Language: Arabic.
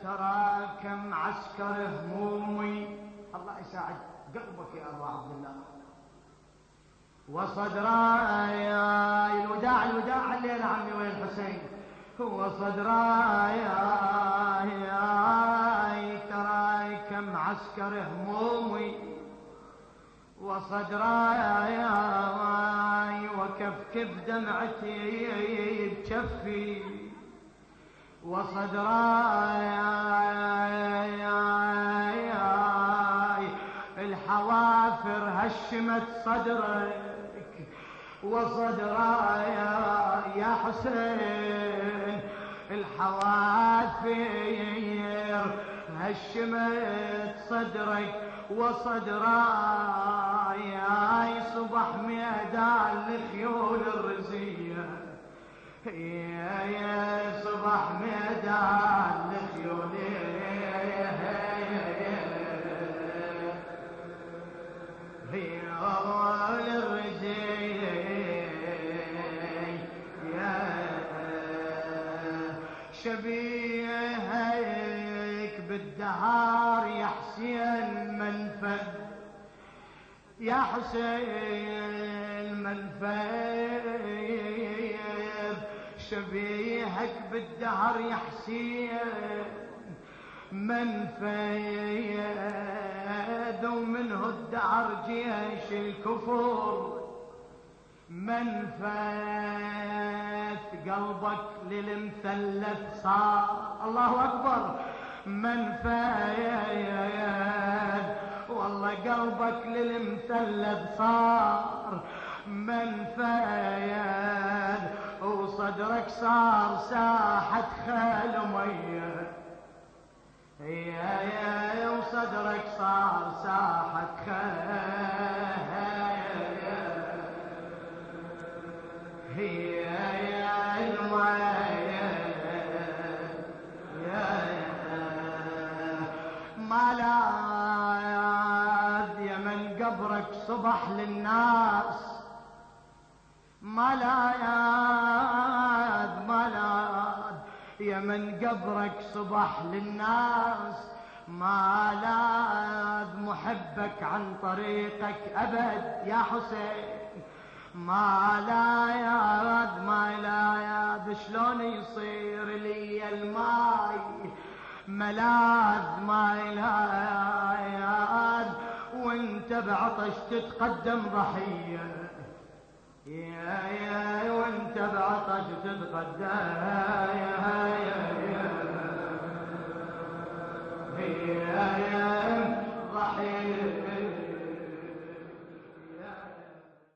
ترى كم عسكر همومي. الله يساعد قلبك يا ابو عبد الله. وصدراي الوداع الوداع الليل عمي وين حسين. وصدراي ترى كم عسكر همومي. وصدراي وكفكف دمعتي بكفي. وصدراي الحوافر هشمت صدرك. وصدراي يا حسين الحوافر هشمت صدرك. وصدراي صبح ميدان الخيول الرزية. يا صبح ميدان الخيول الرزية. يا شبيهك بالدهار يا حسين منفذ. يا حسين منفذ شبيهك بالدهر يا حسين منفذ. ومنه الدهر جيش الكفر منفذ. قلبك للمثلث صار الله اكبر منفذ. والله قلبك للمثلث صار منفذ. وصدرك صار ساحة خيل مية. يا وصدرك صار ساحة خيل. يا المية ما لاذ يا من قبرك صبح للناس. ما لاذ يا من قبرك صبح للناس. ما لاذ محبك عن طريقك أبد يا حسين. ما لاذ شلون يصير لي الماي ملاذ. ما لاذ وانت بعطش تتقدم ضحية. يا وانت بعطش تتقدم يا ضحية.